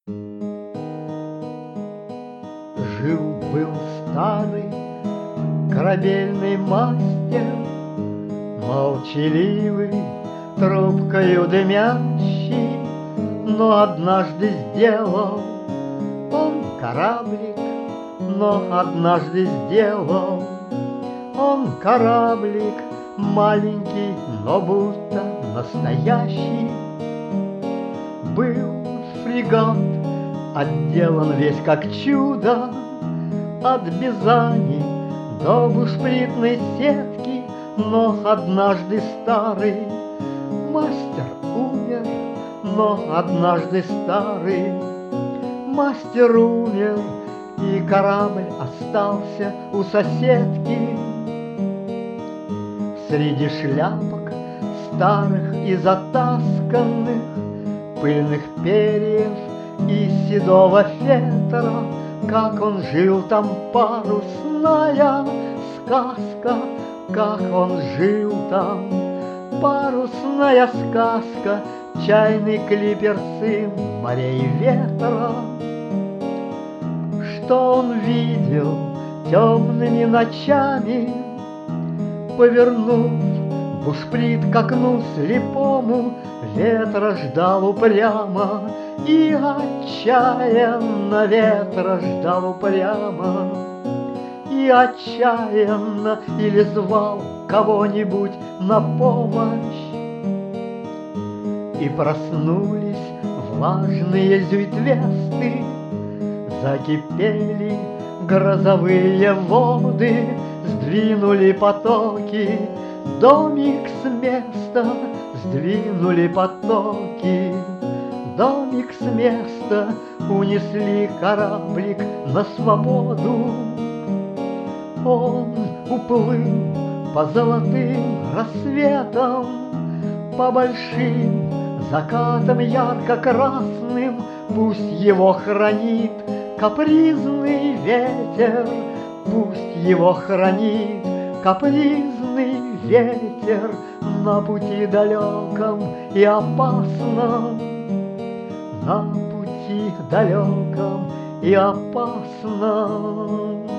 Жил-был старый корабельный мастер, молчаливый, трубкою дымящий, но однажды сделал он кораблик, но однажды сделал он кораблик, маленький, но будто настоящий. Был фрегат, отделан весь как чудо, от бизани до бушпритной сетки, но однажды старый мастер умер, но однажды старый мастер умер, и корабль остался у соседки. Среди шляпок старых и затасканных, пыльных перьев и седого фетра, как он жил там, парусная сказка, как он жил там, парусная сказка, чайный клипер, сын морей и ветра. Что он видел темными ночами, повернув бушприт к окну слепому, ветра ждал упрямо и отчаянно, ветра ждал упрямо и отчаянно, или звал кого-нибудь на помощь. И проснулись влажные зюитвесты, закипели грозовые воды, сдвинули потоки, домик с места, сдвинули потоки, домик с места, унесли кораблик на свободу. Он уплыл по золотым рассветам, по большим закатам ярко-красным, пусть его хранит капризный ветер, пусть его хранит капризный ветер на пути далеком и опасном, на пути далеком и опасном.